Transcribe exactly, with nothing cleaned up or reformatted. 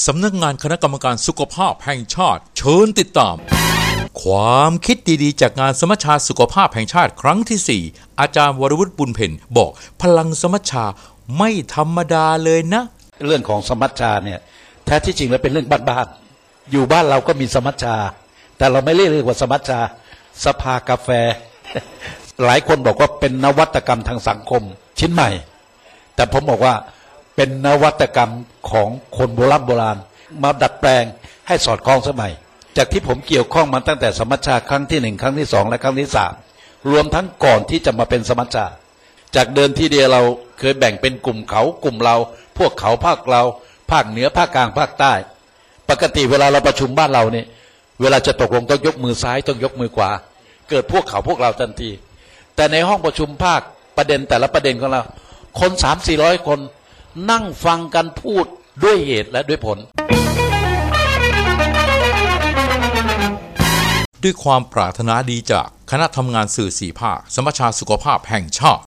สำนักงานคณะกรรมการสุขภาพแห่งชาติเชิญติดตามความคิดดีๆจากงานสมัชชาสุขภาพแห่งชาติครั้งที่สี่อาจารย์วรวุฒิบุญเพ็ญบอกพลังสมัชชาไม่ธรรมดาเลยนะเรื่องของสมัชชาเนี่ยแท้ที่จริงแล้วเป็นเรื่องบ้านๆอยู่บ้านเราก็มีสมัชชาแต่เราไม่เรียกว่าสมัชชาสภากาแฟ หลายคนบอกว่าเป็นนวัตกรรมทางสังคมชิ้นใหม่แต่ผมบอกว่าเป็นนวัตกรรมของคนโบราณโบราณมาดัดแปลงให้สอดคล้องสมัยจากที่ผมเกี่ยวข้องมาตั้งแต่สมัชชาครั้งที่หนึ่งครั้งที่สองและครั้งที่สามรวมทั้งก่อนที่จะมาเป็นสมัชชาจากเดินที่เดียวเราเคยแบ่งเป็นกลุ่มเขากลุ่มเราพวกเขาภาคเราภาคเหนือภาคกลางภาคใต้ปกติเวลาเราประชุมบ้านเราเนี่ยเวลาจะตกลงต้องยกมือซ้ายต้องยกมือขวาเกิดพวกเขาพวกเราทันทีแต่ในห้องประชุมภาคประเด็นแต่ละประเด็นของเราคนสามสี่ร้อยคนนั่งฟังกันพูดด้วยเหตุและด้วยผลด้วยความปรารถนาดีจากคณะทำงานสื่อสี่ภาคสมัชชาสุขภาพแห่งชาติ